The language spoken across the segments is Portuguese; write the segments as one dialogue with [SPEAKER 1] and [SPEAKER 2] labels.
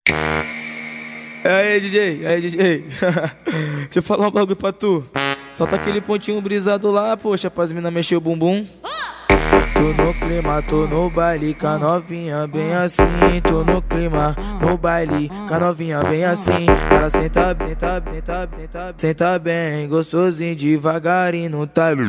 [SPEAKER 1] Aí, DJ, aí, DJ. Deixa eu falar um bagulho pra tu. Solta aquele pontinho brisado lá, poxa, pras mina mexer o bumbum. Tô no clima, tô no baile, com a novinha bem assim. Tô no clima, no baile, com a novinha bem assim. Ela senta, senta, senta, senta, senta bem, gostosinho, devagarinho no time.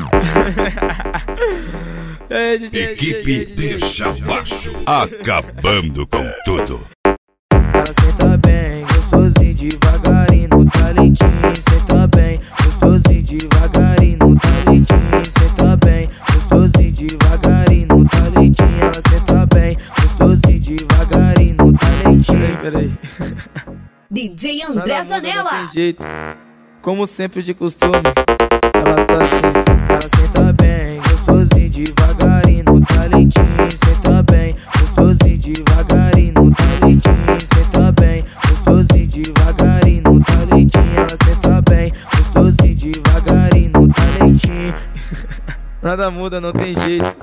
[SPEAKER 2] Equipe Deixa Baixo, acabando com tudo.
[SPEAKER 1] Ela senta bem, gostosinho, devagarinho no talentinho. Senta bem, gostosinho, devagarinho no talentinho. Senta bem, gostosinho, devagarinho no talentinho. Ela senta bem, gostosinho, devagarinho no talentinho. Peraí.
[SPEAKER 3] DJ André Zanella.
[SPEAKER 1] Não tem jeito, como sempre de costume. Ela tá assim, ela senta bem, gostosinho, devagarinho no talentinho. Senta bem, gostosinho, devagarinho no talentinho. Senta bem, gostosinho, devagarinho no talentinho. Ela senta bem, gostosinho, devagarinho no talentinho. Nada muda, não tem jeito.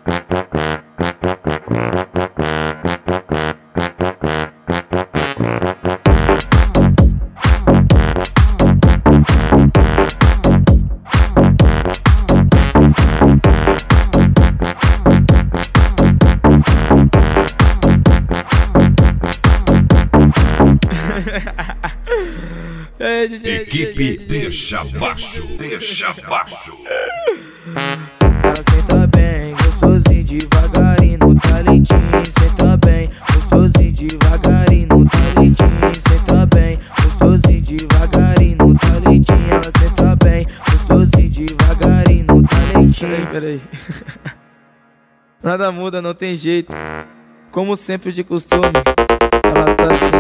[SPEAKER 2] Equipe Deixa Baixo, Deixa Baixo.
[SPEAKER 1] Ela senta bem, gostosinho, devagarinho no talentinho. Senta bem, gostosinho, devagarinho no talentinho. Senta bem, gostosinho, devagarinho no talentinho. Ela senta bem, gostosinho, devagarinho no talentinho. Peraí. Nada muda, não tem jeito, como sempre de costume. Ela tá assim,